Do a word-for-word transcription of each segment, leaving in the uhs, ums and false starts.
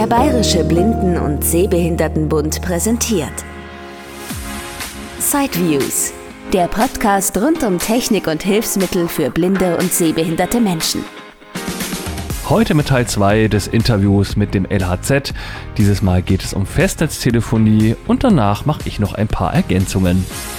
Der Bayerische Blinden- und Sehbehindertenbund präsentiert Sideviews, der Podcast rund um Technik und Hilfsmittel für blinde und sehbehinderte Menschen. Heute mit Teil zwei des Interviews mit dem L H Z. Dieses Mal geht es um Festnetztelefonie und danach mache ich noch ein paar Ergänzungen.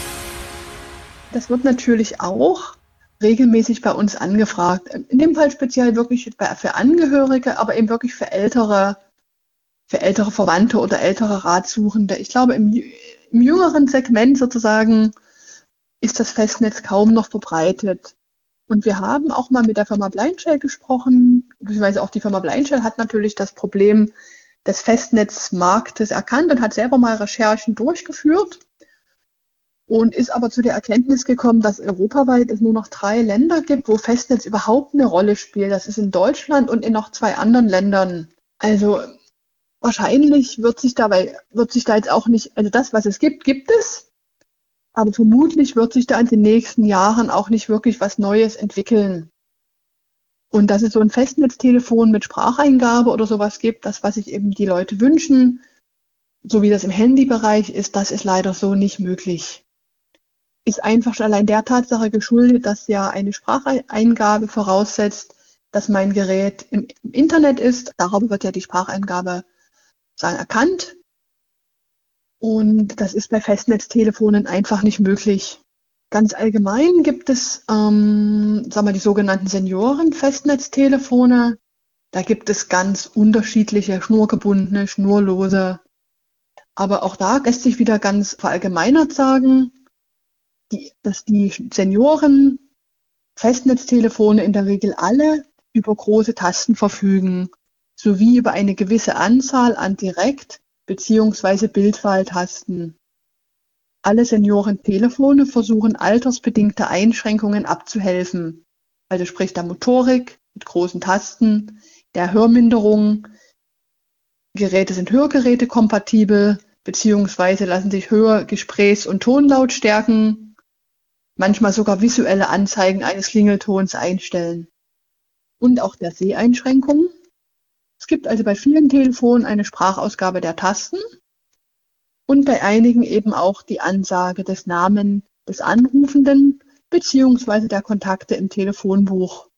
Das wird natürlich auch regelmäßig bei uns angefragt. In dem Fall speziell wirklich für Angehörige, aber eben wirklich für ältere, für ältere Verwandte oder ältere Ratsuchende. Ich glaube, im, im jüngeren Segment sozusagen ist das Festnetz kaum noch verbreitet. Und wir haben auch mal mit der Firma Blindshell gesprochen, beziehungsweise auch die Firma Blindshell hat natürlich das Problem des Festnetzmarktes erkannt und hat selber mal Recherchen durchgeführt und ist aber zu der Erkenntnis gekommen, dass europaweit es nur noch drei Länder gibt, wo Festnetz überhaupt eine Rolle spielt. Das ist in Deutschland und in noch zwei anderen Ländern. Also wahrscheinlich wird sich dabei, wird sich da jetzt auch nicht, also das, was es gibt, gibt es. Aber vermutlich wird sich da in den nächsten Jahren auch nicht wirklich was Neues entwickeln. Und dass es so ein Festnetztelefon mit Spracheingabe oder sowas gibt, das, was sich eben die Leute wünschen, so wie das im Handybereich ist, das ist leider so nicht möglich. Ist einfach schon allein der Tatsache geschuldet, dass ja eine Spracheingabe voraussetzt, dass mein Gerät im Internet ist. Darüber wird ja die Spracheingabe sagen, erkannt. Und das ist bei Festnetztelefonen einfach nicht möglich. Ganz allgemein gibt es, ähm, sagen wir, die sogenannten Senioren-Festnetztelefone. Da gibt es ganz unterschiedliche, schnurgebundene, schnurlose. Aber auch da lässt sich wieder ganz verallgemeinert sagen, die, dass die Senioren-Festnetztelefone in der Regel alle über große Tasten verfügen, sowie über eine gewisse Anzahl an Direkt- beziehungsweise Bildwahltasten. Alle Seniorentelefone versuchen altersbedingte Einschränkungen abzuhelfen, also sprich der Motorik mit großen Tasten, der Hörminderung. Geräte sind hörgerätekompatibel, beziehungsweise lassen sich Hör-, Gesprächs- und Tonlautstärken, manchmal sogar visuelle Anzeigen eines Klingeltons einstellen. Und auch der Seheinschränkungen. Es gibt also bei vielen Telefonen eine Sprachausgabe der Tasten und bei einigen eben auch die Ansage des Namen des Anrufenden beziehungsweise der Kontakte im Telefonbuch.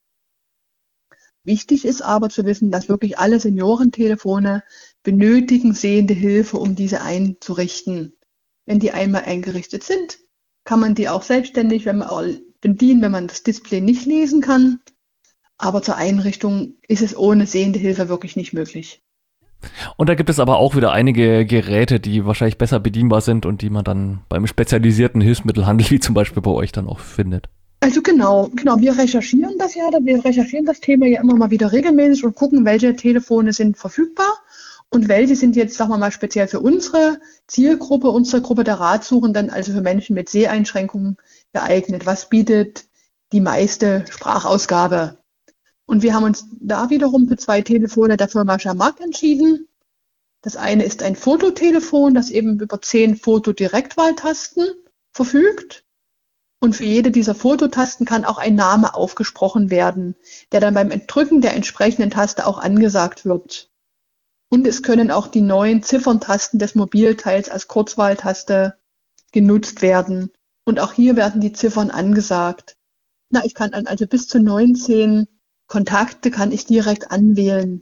Wichtig ist aber zu wissen, dass wirklich alle Seniorentelefone benötigen sehende Hilfe, um diese einzurichten. Wenn die einmal eingerichtet sind, kann man die auch selbstständig wenn man bedienen, wenn man das Display nicht lesen kann. Aber zur Einrichtung ist es ohne sehende Hilfe wirklich nicht möglich. Und da gibt es aber auch wieder einige Geräte, die wahrscheinlich besser bedienbar sind und die man dann beim spezialisierten Hilfsmittelhandel, wie zum Beispiel bei euch, dann auch findet. Also genau, genau, wir recherchieren das ja, wir recherchieren das Thema ja immer mal wieder regelmäßig und gucken, welche Telefone sind verfügbar und welche sind jetzt, sagen wir mal, speziell für unsere Zielgruppe, unsere Gruppe der Ratsuchenden, also für Menschen mit Seheinschränkungen geeignet. Was bietet die meiste Sprachausgabe? Und wir haben uns da wiederum für zwei Telefone der Firma Jamac entschieden. Das eine ist ein Fototelefon, das eben über zehn Fotodirektwahltasten verfügt. Und für jede dieser Fototasten kann auch ein Name aufgesprochen werden, der dann beim Drücken der entsprechenden Taste auch angesagt wird. Und es können auch die neuen Zifferntasten des Mobilteils als Kurzwahltaste genutzt werden. Und auch hier werden die Ziffern angesagt. Na, ich kann also bis zu neunzehn Kontakte kann ich direkt anwählen.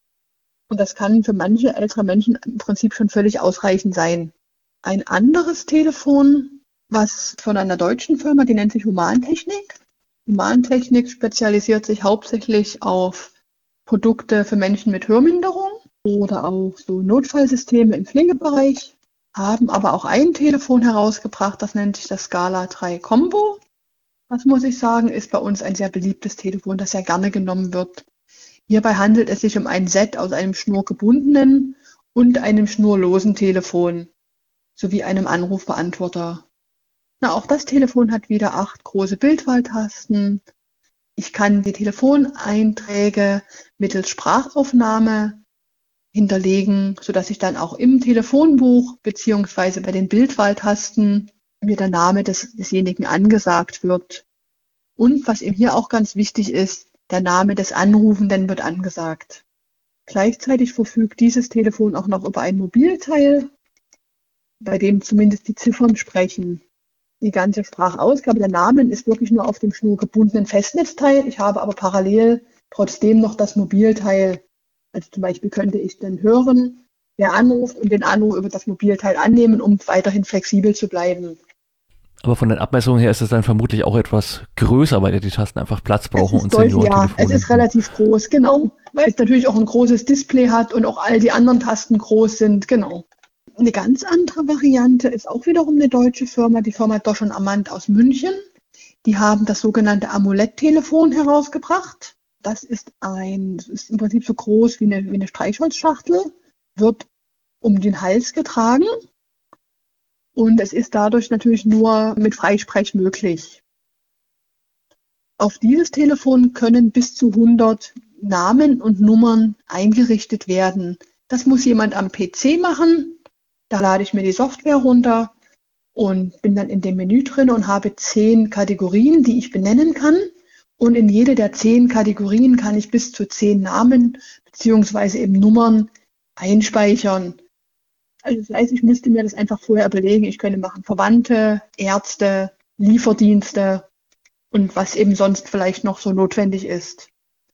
Und das kann für manche ältere Menschen im Prinzip schon völlig ausreichend sein. Ein anderes Telefon, was von einer deutschen Firma, die nennt sich Humantechnik. Humantechnik spezialisiert sich hauptsächlich auf Produkte für Menschen mit Hörminderung oder auch so Notfallsysteme im Pflegebereich, haben aber auch ein Telefon herausgebracht, das nennt sich das Scala drei Combo. Das muss ich sagen, ist bei uns ein sehr beliebtes Telefon, das sehr gerne genommen wird. Hierbei handelt es sich um ein Set aus einem schnurgebundenen und einem schnurlosen Telefon sowie einem Anrufbeantworter. Na, auch das Telefon hat wieder acht große Bildwahltasten. Ich kann die Telefoneinträge mittels Sprachaufnahme hinterlegen, sodass ich dann auch im Telefonbuch beziehungsweise bei den Bildwahltasten mir der Name des, desjenigen angesagt wird. Und was eben hier auch ganz wichtig ist, der Name des Anrufenden wird angesagt. Gleichzeitig verfügt dieses Telefon auch noch über ein Mobilteil, bei dem zumindest die Ziffern sprechen. Die ganze Sprachausgabe der Namen ist wirklich nur auf dem schnurgebundenen Festnetzteil. Ich habe aber parallel trotzdem noch das Mobilteil. Also zum Beispiel könnte ich dann hören, wer anruft und den Anruf über das Mobilteil annehmen, um weiterhin flexibel zu bleiben. Aber von den Abmessungen her ist es dann vermutlich auch etwas größer, weil ja die Tasten einfach Platz brauchen und Seniorentelefone. Ja, es ist relativ groß, genau. Weil es natürlich auch ein großes Display hat und auch all die anderen Tasten groß sind, genau. Eine ganz andere Variante ist auch wiederum eine deutsche Firma, die Firma Dosch und Amand aus München. Die haben das sogenannte Amulett-Telefon herausgebracht. Das ist ein, das ist im Prinzip so groß wie eine, wie eine Streichholzschachtel, wird um den Hals getragen und es ist dadurch natürlich nur mit Freisprech möglich. Auf dieses Telefon können bis zu hundert Namen und Nummern eingerichtet werden. Das muss jemand am P C machen. Da lade ich mir die Software runter und bin dann in dem Menü drin und habe zehn Kategorien, die ich benennen kann. Und in jede der zehn Kategorien kann ich bis zu zehn Namen beziehungsweise eben Nummern einspeichern. Also das heißt, ich müsste mir das einfach vorher überlegen. Ich könnte machen Verwandte, Ärzte, Lieferdienste und was eben sonst vielleicht noch so notwendig ist.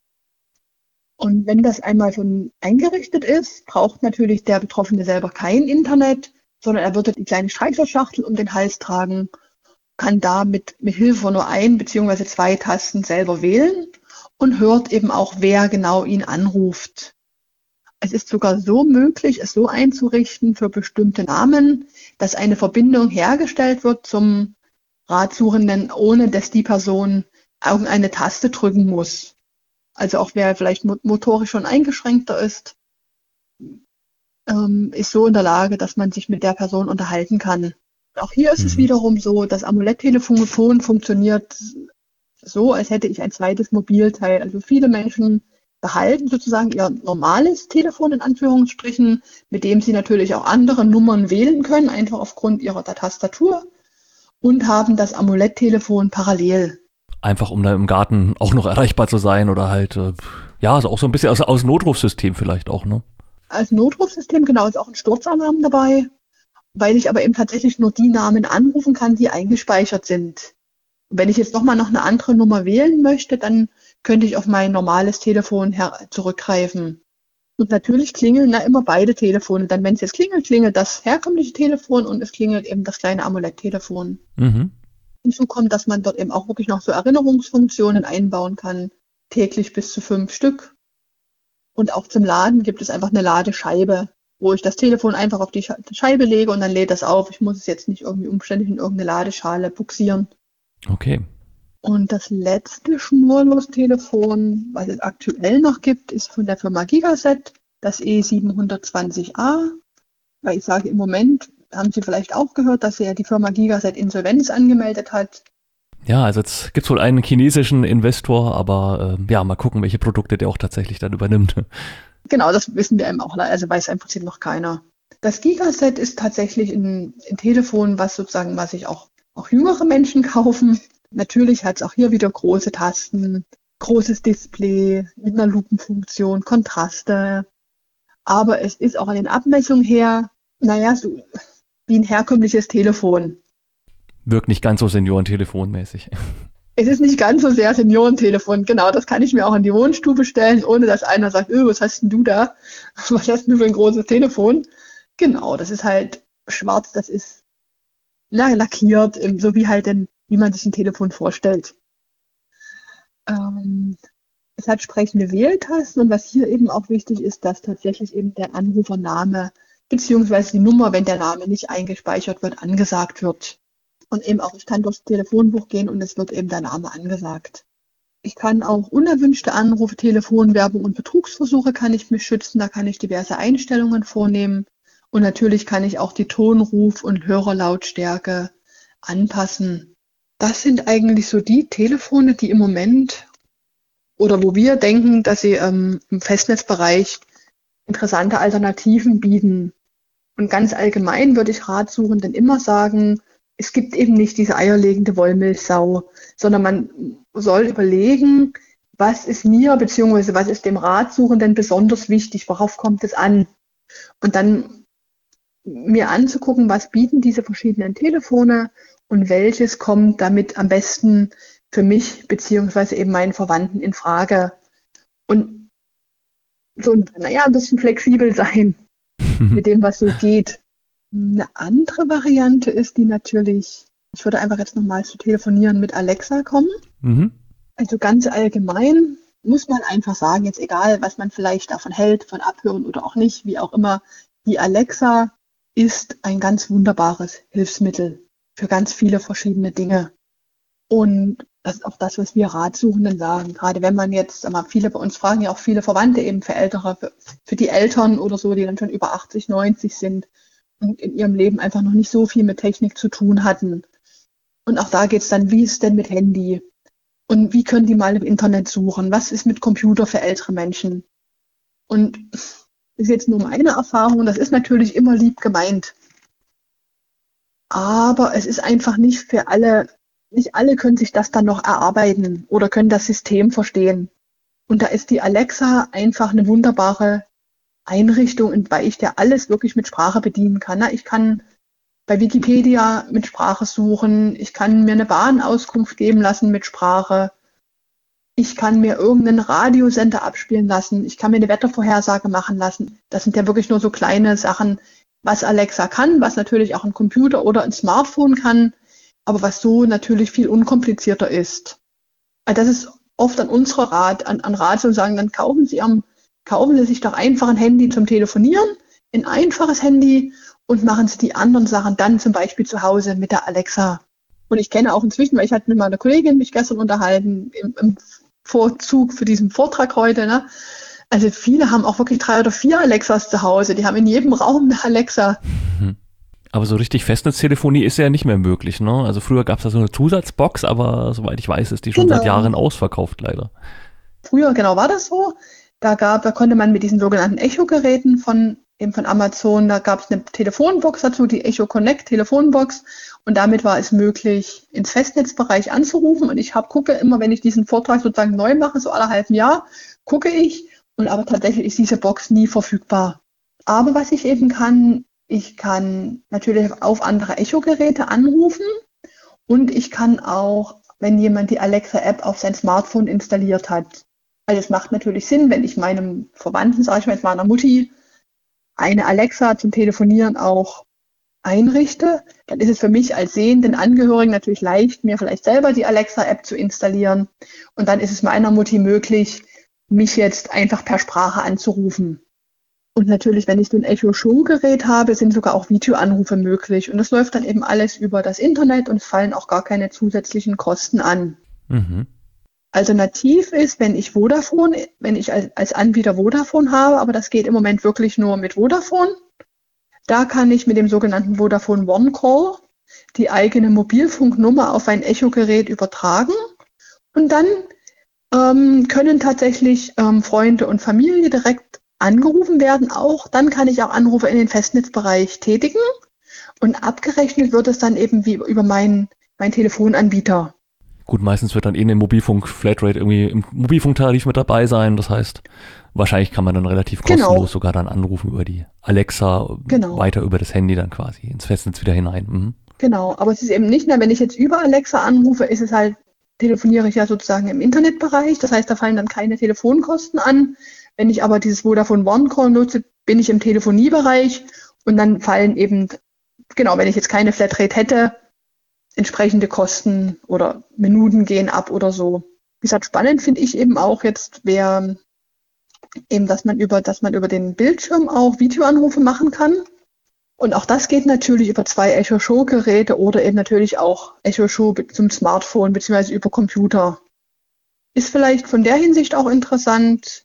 Und wenn das einmal schon eingerichtet ist, braucht natürlich der Betroffene selber kein Internet, sondern er würde die kleine Streichholzschachtel um den Hals tragen, kann da mit, mit Hilfe von nur ein bzw. zwei Tasten selber wählen und hört eben auch, wer genau ihn anruft. Es ist sogar so möglich, es so einzurichten für bestimmte Namen, dass eine Verbindung hergestellt wird zum Ratsuchenden, ohne dass die Person irgendeine Taste drücken muss. Also auch wer vielleicht motorisch schon eingeschränkter ist, ähm, ist so in der Lage, dass man sich mit der Person unterhalten kann. Auch hier ist mhm. es wiederum so, das Amulett-Telefon funktioniert so, als hätte ich ein zweites Mobilteil. Also viele Menschen behalten sozusagen ihr normales Telefon in Anführungsstrichen, mit dem sie natürlich auch andere Nummern wählen können, einfach aufgrund ihrer Tastatur, und haben das Amulett-Telefon parallel. Einfach um da im Garten auch noch erreichbar zu sein oder halt, äh, ja, also auch so ein bisschen aus, aus Notrufsystem vielleicht auch, ne? Als Notrufsystem, genau, ist auch ein Sturzalarm dabei, weil ich aber eben tatsächlich nur die Namen anrufen kann, die eingespeichert sind. Und wenn ich jetzt nochmal noch eine andere Nummer wählen möchte, dann könnte ich auf mein normales Telefon her- zurückgreifen. Und natürlich klingeln da immer beide Telefone. Dann, wenn es jetzt klingelt, klingelt das herkömmliche Telefon und es klingelt eben das kleine Amulett-Telefon. Mhm. Hinzu kommt, dass man dort eben auch wirklich noch so Erinnerungsfunktionen einbauen kann, täglich bis zu fünf Stück. Und auch zum Laden gibt es einfach eine Ladescheibe, wo ich das Telefon einfach auf die Scheibe lege und dann lädt das auf. Ich muss es jetzt nicht irgendwie umständlich in irgendeine Ladeschale buxieren. Okay. Und das letzte Schnurlos-Telefon, was es aktuell noch gibt, ist von der Firma Gigaset, das E siebenhundertzwanzig A. Weil ich sage, im Moment haben Sie vielleicht auch gehört, dass ja die Firma Gigaset Insolvenz angemeldet hat. Ja, also jetzt gibt es wohl einen chinesischen Investor, aber äh, ja, mal gucken, welche Produkte der auch tatsächlich dann übernimmt. Genau, das wissen wir eben auch, also weiß im Prinzip noch keiner. Das Gigaset ist tatsächlich ein, ein Telefon, was sozusagen, was sich auch, auch jüngere Menschen kaufen. Natürlich hat es auch hier wieder große Tasten, großes Display mit einer Lupenfunktion, Kontraste. Aber es ist auch an den Abmessungen her, naja, so wie ein herkömmliches Telefon. Wirkt nicht ganz so Seniorentelefonmäßig. Es ist nicht ganz so sehr Seniorentelefon, genau, das kann ich mir auch in die Wohnstube stellen, ohne dass einer sagt, öh, was hast denn du da? Was hast denn du für ein großes Telefon? Genau, das ist halt schwarz, das ist lackiert, so wie halt denn, wie man sich ein Telefon vorstellt. Ähm, es hat sprechende Wähltasten und was hier eben auch wichtig ist, dass tatsächlich eben der Anrufername beziehungsweise die Nummer, wenn der Name nicht eingespeichert wird, angesagt wird. Und eben auch, ich kann durchs Telefonbuch gehen und es wird eben der Name angesagt. Ich kann auch unerwünschte Anrufe, Telefonwerbung und Betrugsversuche kann ich mich schützen. Da kann ich diverse Einstellungen vornehmen. Und natürlich kann ich auch die Tonruf- und Hörerlautstärke anpassen. Das sind eigentlich so die Telefone, die im Moment oder wo wir denken, dass sie ähm, im Festnetzbereich interessante Alternativen bieten. Und ganz allgemein würde ich Ratsuchenden immer sagen, es gibt eben nicht diese eierlegende Wollmilchsau, sondern man soll überlegen, was ist mir beziehungsweise was ist dem Ratsuchenden besonders wichtig, worauf kommt es an? Und dann mir anzugucken, was bieten diese verschiedenen Telefone und welches kommt damit am besten für mich beziehungsweise eben meinen Verwandten in Frage. Und so, naja, ein bisschen flexibel sein mit dem, was so geht. Eine andere Variante ist die natürlich, ich würde einfach jetzt nochmal zu telefonieren mit Alexa kommen. Mhm. Also ganz allgemein muss man einfach sagen, jetzt egal, was man vielleicht davon hält, von Abhören oder auch nicht, wie auch immer, die Alexa ist ein ganz wunderbares Hilfsmittel für ganz viele verschiedene Dinge. Und das ist auch das, was wir Ratsuchenden sagen. Gerade wenn man jetzt, sag mal, viele bei uns fragen ja auch viele Verwandte eben für Ältere, für, für die Eltern oder so, die dann schon über achtzig, neunzig sind und in ihrem Leben einfach noch nicht so viel mit Technik zu tun hatten. Und auch da geht es dann, wie ist es denn mit Handy? Und wie können die mal im Internet suchen? Was ist mit Computer für ältere Menschen? Und das ist jetzt nur meine Erfahrung, das ist natürlich immer lieb gemeint. Aber es ist einfach nicht für alle, nicht alle können sich das dann noch erarbeiten oder können das System verstehen. Und da ist die Alexa einfach eine wunderbare Einrichtung, weil ich ja alles wirklich mit Sprache bedienen kann. Ich kann bei Wikipedia mit Sprache suchen, ich kann mir eine Bahnauskunft geben lassen mit Sprache, ich kann mir irgendeinen Radiosender abspielen lassen, ich kann mir eine Wettervorhersage machen lassen. Das sind ja wirklich nur so kleine Sachen, was Alexa kann, was natürlich auch ein Computer oder ein Smartphone kann, aber was so natürlich viel unkomplizierter ist. Also das ist oft an unserer Rat, an, an Rat zu sagen, dann kaufen Sie, am, kaufen Sie sich doch einfach ein Handy zum Telefonieren, ein einfaches Handy, und machen Sie die anderen Sachen dann zum Beispiel zu Hause mit der Alexa. Und ich kenne auch inzwischen, weil ich hatte mit meiner Kollegin mich gestern unterhalten, im, im Vorzug für diesen Vortrag heute, ne? Also viele haben auch wirklich drei oder vier Alexas zu Hause. Die haben in jedem Raum eine Alexa. Aber so richtig Festnetztelefonie ist ja nicht mehr möglich, ne? Also früher gab es da so eine Zusatzbox, aber soweit ich weiß, ist die schon Genau. seit Jahren ausverkauft, leider. Früher, genau, war das so. Da gab, da konnte man mit diesen sogenannten Echo-Geräten von eben von Amazon, da gab es eine Telefonbox dazu, die Echo Connect Telefonbox, und damit war es möglich, ins Festnetzbereich anzurufen. Und ich hab, gucke immer, wenn ich diesen Vortrag sozusagen neu mache, so alle halben Jahr, gucke ich, und aber tatsächlich ist diese Box nie verfügbar. Aber was ich eben kann, ich kann natürlich auf andere Echo-Geräte anrufen, und ich kann auch, wenn jemand die Alexa-App auf sein Smartphone installiert hat. Also es macht natürlich Sinn, wenn ich meinem Verwandten, sage ich mal jetzt meiner Mutti, eine Alexa zum Telefonieren auch einrichte, dann ist es für mich als sehenden Angehörigen natürlich leicht, mir vielleicht selber die Alexa-App zu installieren. Und dann ist es meiner Mutti möglich, mich jetzt einfach per Sprache anzurufen. Und natürlich, wenn ich so ein Echo-Show-Gerät habe, sind sogar auch Videoanrufe möglich. Und das läuft dann eben alles über das Internet und es fallen auch gar keine zusätzlichen Kosten an. Mhm. Alternativ ist, wenn ich Vodafone, wenn ich als, als Anbieter Vodafone habe, aber das geht im Moment wirklich nur mit Vodafone, da kann ich mit dem sogenannten Vodafone One Call die eigene Mobilfunknummer auf ein Echo-Gerät übertragen, und dann ähm, können tatsächlich ähm, Freunde und Familie direkt angerufen werden. Auch dann kann ich auch Anrufe in den Festnetzbereich tätigen, und abgerechnet wird es dann eben wie über meinen mein Telefonanbieter. Gut, meistens wird dann eh eine Mobilfunk-Flatrate irgendwie im Mobilfunktarif mit dabei sein. Das heißt, wahrscheinlich kann man dann relativ kostenlos Genau. sogar dann anrufen über die Alexa, Genau. weiter über das Handy dann quasi ins Festnetz wieder hinein. Mhm. Genau, aber es ist eben nicht mehr, wenn ich jetzt über Alexa anrufe, ist es halt, telefoniere ich ja sozusagen im Internetbereich. Das heißt, da fallen dann keine Telefonkosten an. Wenn ich aber dieses Vodafone One Call nutze, bin ich im Telefoniebereich, und dann fallen eben, genau, wenn ich jetzt keine Flatrate hätte, entsprechende Kosten oder Minuten gehen ab oder so. Wie gesagt, spannend finde ich eben auch jetzt, wer eben, dass man über, dass man über den Bildschirm auch Videoanrufe machen kann. Und auch das geht natürlich über zwei Echo Show Geräte oder eben natürlich auch Echo Show zum Smartphone bzw. über Computer. Ist vielleicht von der Hinsicht auch interessant,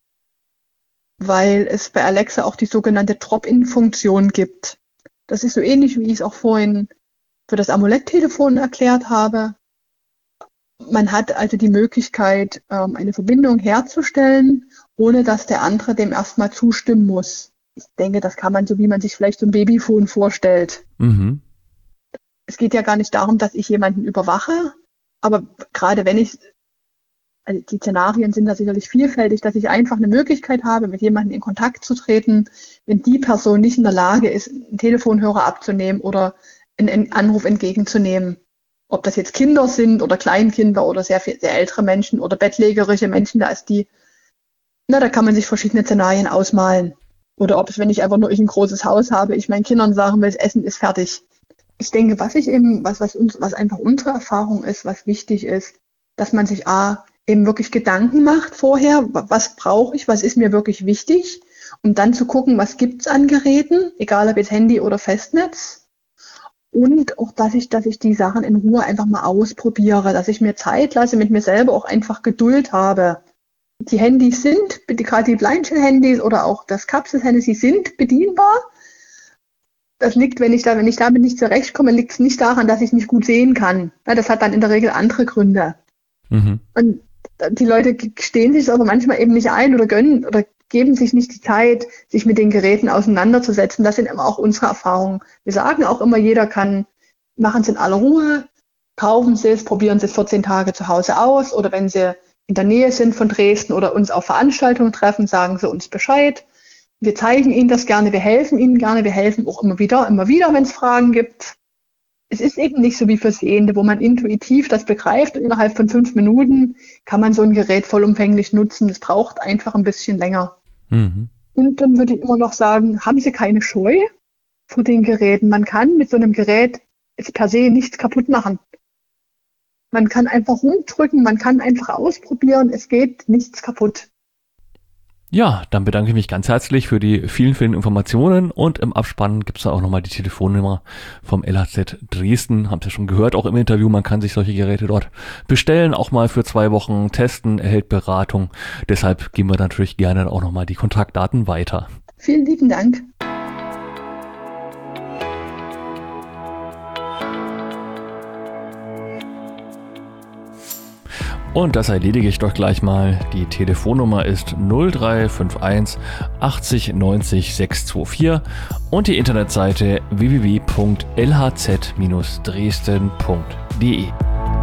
weil es bei Alexa auch die sogenannte Drop-in-Funktion gibt. Das ist so ähnlich, wie ich es auch vorhin für das Amulett-Telefon erklärt habe. Man hat also die Möglichkeit, eine Verbindung herzustellen, ohne dass der andere dem erstmal zustimmen muss. Ich denke, das kann man so, wie man sich vielleicht so ein Babyphone vorstellt. Mhm. Es geht ja gar nicht darum, dass ich jemanden überwache, aber gerade wenn ich Also die Szenarien sind da sicherlich vielfältig, dass ich einfach eine Möglichkeit habe, mit jemandem in Kontakt zu treten, wenn die Person nicht in der Lage ist, einen Telefonhörer abzunehmen oder einen Anruf entgegenzunehmen. Ob das jetzt Kinder sind oder Kleinkinder oder sehr, viel, sehr ältere Menschen oder bettlägerische Menschen, da ist die, na, da kann man sich verschiedene Szenarien ausmalen. Oder ob es, wenn ich einfach nur ich ein großes Haus habe, ich meinen Kindern sagen will, das Essen ist fertig. Ich denke, was ich eben, was, was uns, was einfach unsere Erfahrung ist, was wichtig ist, dass man sich A, eben wirklich Gedanken macht vorher, was brauche ich, was ist mir wirklich wichtig, um dann zu gucken, was gibt's an Geräten, egal ob jetzt Handy oder Festnetz. Und auch, dass ich, dass ich die Sachen in Ruhe einfach mal ausprobiere, dass ich mir Zeit lasse, mit mir selber auch einfach Geduld habe. Die Handys sind, gerade die Blindshell-Handys oder auch das Kapsel-Handy, sie sind bedienbar. Das liegt, wenn ich da, wenn ich damit nicht zurechtkomme, liegt es nicht daran, dass ich nicht gut sehen kann. Ja, das hat dann in der Regel andere Gründe. Mhm. Und die Leute stehen sich aber manchmal eben nicht ein oder gönnen oder geben sich nicht die Zeit, sich mit den Geräten auseinanderzusetzen. Das sind immer auch unsere Erfahrungen. Wir sagen auch immer, jeder kann, machen es in aller Ruhe, kaufen Sie es, probieren Sie es vierzehn Tage zu Hause aus oder wenn Sie in der Nähe sind von Dresden oder uns auf Veranstaltungen treffen, sagen Sie uns Bescheid. Wir zeigen Ihnen das gerne, wir helfen Ihnen gerne, wir helfen auch immer wieder, immer wieder, wenn es Fragen gibt. Es ist eben nicht so wie für Sehende, wo man intuitiv das begreift und innerhalb von fünf Minuten kann man so ein Gerät vollumfänglich nutzen. Es braucht einfach ein bisschen länger. Mhm. Und dann würde ich immer noch sagen, haben Sie keine Scheu vor den Geräten. Man kann mit so einem Gerät jetzt per se nichts kaputt machen. Man kann einfach rumdrücken, man kann einfach ausprobieren, es geht nichts kaputt. Ja, dann bedanke ich mich ganz herzlich für die vielen, vielen Informationen und im Abspann gibt es da auch nochmal die Telefonnummer vom L H Z Dresden. Habt ihr schon gehört, auch im Interview, man kann sich solche Geräte dort bestellen, auch mal für zwei Wochen testen, erhält Beratung. Deshalb geben wir natürlich gerne auch nochmal die Kontaktdaten weiter. Vielen lieben Dank. Und das erledige ich doch gleich mal. Die Telefonnummer ist null drei fünf eins achtzig neunzig sechshundertvierundzwanzig und die Internetseite w w w punkt l h z dresden punkt d e.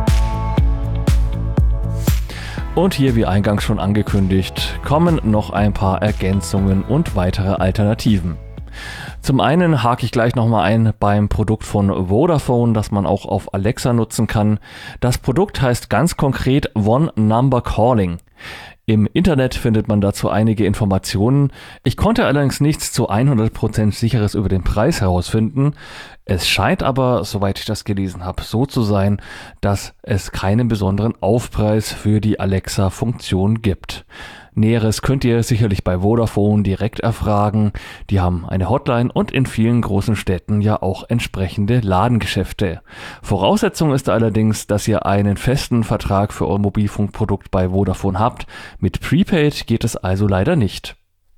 Und hier, wie eingangs schon angekündigt, kommen noch ein paar Ergänzungen und weitere Alternativen. Zum einen hake ich gleich nochmal ein beim Produkt von Vodafone, das man auch auf Alexa nutzen kann. Das Produkt heißt ganz konkret One Number Calling. Im Internet findet man dazu einige Informationen. Ich konnte allerdings nichts zu hundert Prozent Sicheres über den Preis herausfinden. Es scheint aber, soweit ich das gelesen habe, so zu sein, dass es keinen besonderen Aufpreis für die Alexa-Funktion gibt. Näheres könnt ihr sicherlich bei Vodafone direkt erfragen. Die haben eine Hotline und in vielen großen Städten ja auch entsprechende Ladengeschäfte. Voraussetzung ist allerdings, dass ihr einen festen Vertrag für euer Mobilfunkprodukt bei Vodafone habt. Mit Prepaid geht es also leider nicht.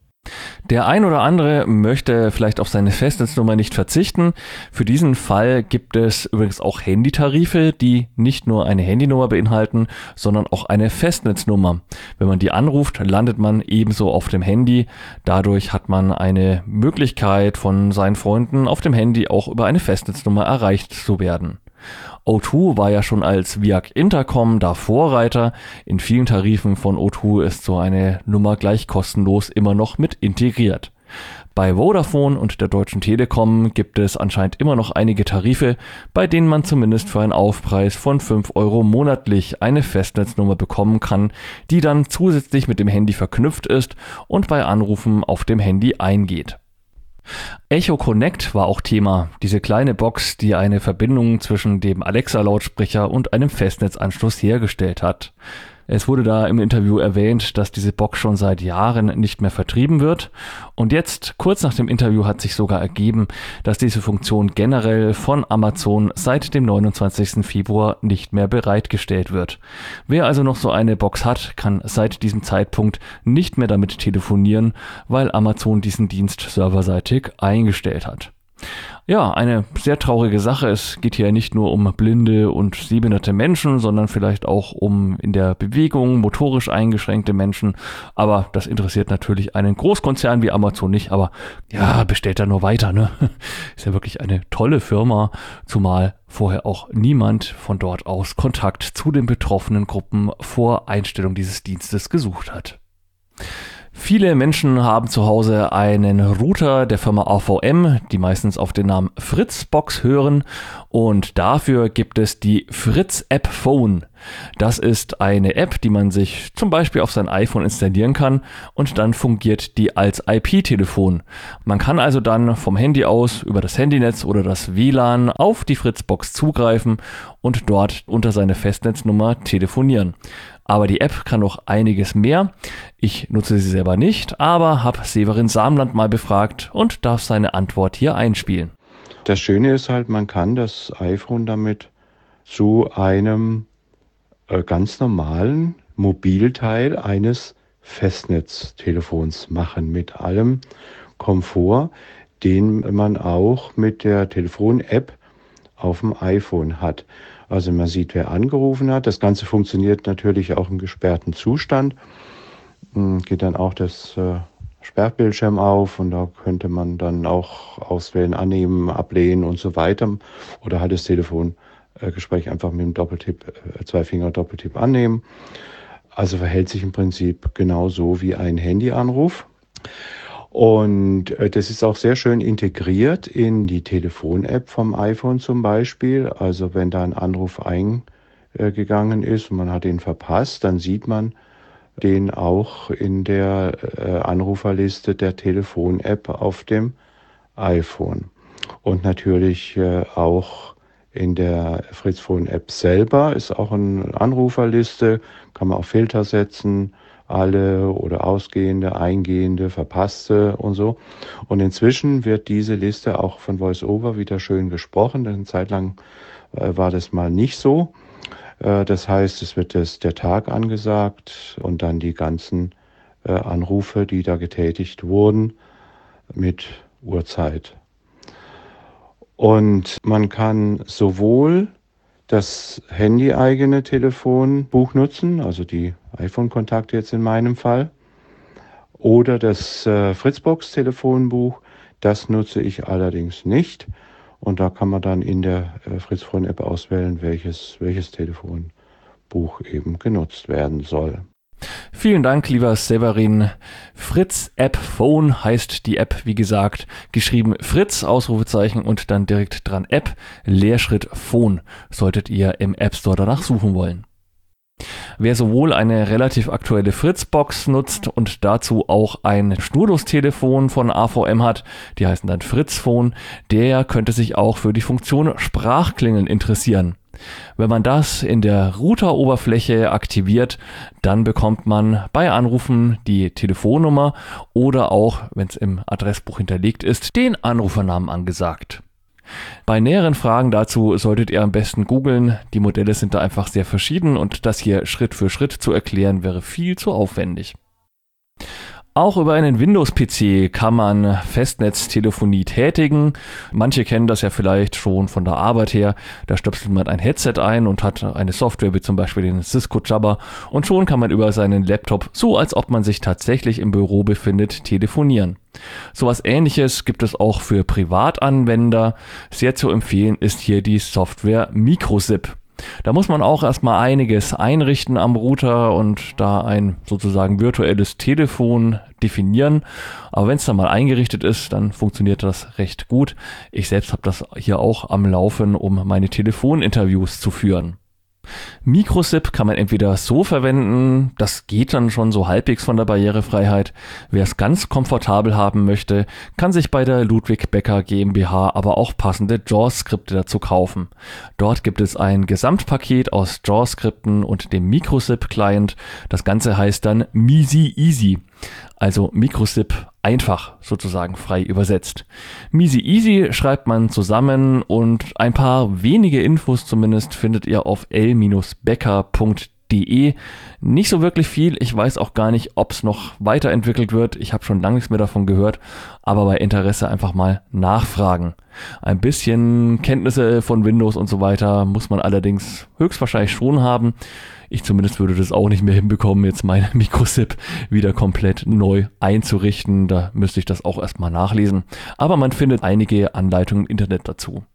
Der ein oder andere möchte vielleicht auf seine Festnetznummer nicht verzichten. Für diesen Fall gibt es übrigens auch Handytarife, die nicht nur eine Handynummer beinhalten, sondern auch eine Festnetznummer. Wenn man die anruft, landet man ebenso auf dem Handy. Dadurch hat man eine Möglichkeit, von seinen Freunden auf dem Handy auch über eine Festnetznummer erreicht zu werden. O zwei war ja schon als Viag Intercom da Vorreiter. In vielen Tarifen von O zwei ist so eine Nummer gleich kostenlos immer noch mit integriert. Bei Vodafone und der Deutschen Telekom gibt es anscheinend immer noch einige Tarife, bei denen man zumindest für einen Aufpreis von fünf Euro monatlich eine Festnetznummer bekommen kann, die dann zusätzlich mit dem Handy verknüpft ist und bei Anrufen auf dem Handy eingeht. Echo Connect war auch Thema, diese kleine Box, die eine Verbindung zwischen dem Alexa-Lautsprecher und einem Festnetzanschluss hergestellt hat. Es wurde da im Interview erwähnt, dass diese Box schon seit Jahren nicht mehr vertrieben wird. Und jetzt, kurz nach dem Interview, hat sich sogar ergeben, dass diese Funktion generell von Amazon seit dem neunundzwanzigsten Februar nicht mehr bereitgestellt wird. Wer also noch so eine Box hat, kann seit diesem Zeitpunkt nicht mehr damit telefonieren, weil Amazon diesen Dienst serverseitig eingestellt hat. Ja, eine sehr traurige Sache. Es geht hier nicht nur um blinde und sehbehinderte Menschen, sondern vielleicht auch um in der Bewegung motorisch eingeschränkte Menschen. Aber das interessiert natürlich einen Großkonzern wie Amazon nicht. Aber ja, bestellt da nur weiter, ne? Ist ja wirklich eine tolle Firma, zumal vorher auch niemand von dort aus Kontakt zu den betroffenen Gruppen vor Einstellung dieses Dienstes gesucht hat. Viele Menschen haben zu Hause einen Router der Firma A V M, die meistens auf den Namen Fritzbox hören, und dafür gibt es die Fritz App Phone. Das ist eine App, die man sich zum Beispiel auf sein iPhone installieren kann und dann fungiert die als I P-Telefon. Man kann also dann vom Handy aus über das Handynetz oder das W L A N auf die Fritzbox zugreifen und dort unter seine Festnetznummer telefonieren. Aber die App kann noch einiges mehr. Ich nutze sie selber nicht, aber habe Severin Samland mal befragt und darf seine Antwort hier einspielen. Das Schöne ist halt, man kann das iPhone damit zu einem äh, ganz normalen Mobilteil eines Festnetztelefons machen, mit allem Komfort, den man auch mit der Telefon-App auf dem iPhone hat. Also man sieht, wer angerufen hat. Das Ganze funktioniert natürlich auch im gesperrten Zustand. Geht dann auch das äh, Sperrbildschirm auf und da könnte man dann auch auswählen, annehmen, ablehnen und so weiter. Oder halt das Telefongespräch einfach mit dem Doppeltipp, äh, zwei Finger Doppeltipp annehmen. Also verhält sich im Prinzip genauso wie ein Handyanruf. Und das ist auch sehr schön integriert in die Telefon-App vom iPhone zum Beispiel. Also wenn da ein Anruf eingegangen ist und man hat ihn verpasst, dann sieht man den auch in der Anruferliste der Telefon-App auf dem iPhone. Und natürlich auch in der Fritzphone-App selber ist auch eine Anruferliste, kann man auch Filter setzen, alle oder ausgehende, eingehende, verpasste und so. Und inzwischen wird diese Liste auch von VoiceOver wieder schön gesprochen, denn eine Zeit lang äh, war das mal nicht so. Äh, das heißt, es wird das, der Tag angesagt und dann die ganzen äh, Anrufe, die da getätigt wurden, mit Uhrzeit. Und man kann sowohl das handyeigene Telefonbuch nutzen, also die iPhone-Kontakte jetzt in meinem Fall, oder das äh, Fritzbox-Telefonbuch. Das nutze ich allerdings nicht. Und da kann man dann in der äh, Fritzphone-App auswählen, welches, welches Telefonbuch eben genutzt werden soll. Vielen Dank, lieber Severin. Fritz App Phone heißt die App, wie gesagt, geschrieben Fritz, Ausrufezeichen und dann direkt dran App, Leerschritt Phone, solltet ihr im App Store danach suchen wollen. Wer sowohl eine relativ aktuelle Fritzbox nutzt und dazu auch ein Schnurlos-Telefon von A V M hat, die heißen dann Fritzphone, der könnte sich auch für die Funktion Sprachklingeln interessieren. Wenn man das in der Routeroberfläche aktiviert, dann bekommt man bei Anrufen die Telefonnummer oder auch, wenn es im Adressbuch hinterlegt ist, den Anrufernamen angesagt. Bei näheren Fragen dazu solltet ihr am besten googeln. Die Modelle sind da einfach sehr verschieden und das hier Schritt für Schritt zu erklären wäre viel zu aufwendig. Auch über einen Windows-P C kann man Festnetztelefonie tätigen. Manche kennen das ja vielleicht schon von der Arbeit her. Da stöpselt man ein Headset ein und hat eine Software wie zum Beispiel den Cisco Jabber und schon kann man über seinen Laptop, so als ob man sich tatsächlich im Büro befindet, telefonieren. Sowas Ähnliches gibt es auch für Privatanwender. Sehr zu empfehlen ist hier die Software Microsip. Da muss man auch erstmal einiges einrichten am Router und da ein sozusagen virtuelles Telefon definieren. Aber wenn es dann mal eingerichtet ist, dann funktioniert das recht gut. Ich selbst habe das hier auch am Laufen, um meine Telefoninterviews zu führen. Microsip kann man entweder so verwenden, das geht dann schon so halbwegs von der Barrierefreiheit. Wer es ganz komfortabel haben möchte, kann sich bei der Ludwig Becker GmbH aber auch passende JAWS-Skripte dazu kaufen. Dort gibt es ein Gesamtpaket aus JAWS-Skripten und dem Microsip-Client. Das Ganze heißt dann Misi Easy. Also Microsip einfach sozusagen frei übersetzt. Misi Easy schreibt man zusammen und ein paar wenige Infos zumindest findet ihr auf l Bindestrich becker Punkt de. Nicht so wirklich viel. Ich weiß auch gar nicht, ob es noch weiterentwickelt wird. Ich habe schon lange nichts mehr davon gehört, aber bei Interesse einfach mal nachfragen. Ein bisschen Kenntnisse von Windows und so weiter muss man allerdings höchstwahrscheinlich schon haben. Ich zumindest würde das auch nicht mehr hinbekommen, jetzt meine Microsip wieder komplett neu einzurichten. Da müsste ich das auch erstmal nachlesen. Aber man findet einige Anleitungen im Internet dazu.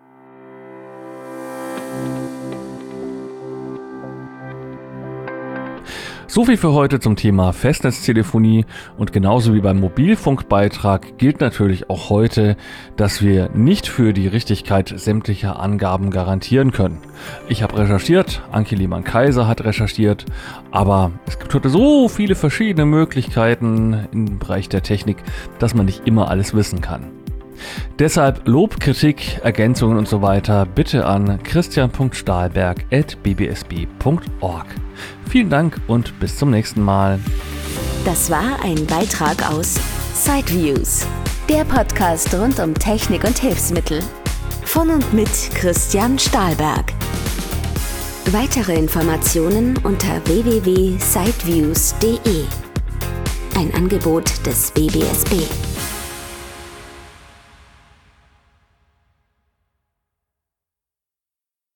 So viel für heute zum Thema Festnetztelefonie und genauso wie beim Mobilfunkbeitrag gilt natürlich auch heute, dass wir nicht für die Richtigkeit sämtlicher Angaben garantieren können. Ich habe recherchiert, Anke Lehmann-Kaiser hat recherchiert, aber es gibt heute so viele verschiedene Möglichkeiten im Bereich der Technik, dass man nicht immer alles wissen kann. Deshalb Lob, Kritik, Ergänzungen und so weiter bitte an christian punkt stahlberg at b b s b punkt org. Vielen Dank und bis zum nächsten Mal. Das war ein Beitrag aus Sideviews, der Podcast rund um Technik und Hilfsmittel. Von und mit Christian Stahlberg. Weitere Informationen unter w w w punkt sideviews punkt de. Ein Angebot des B B S B.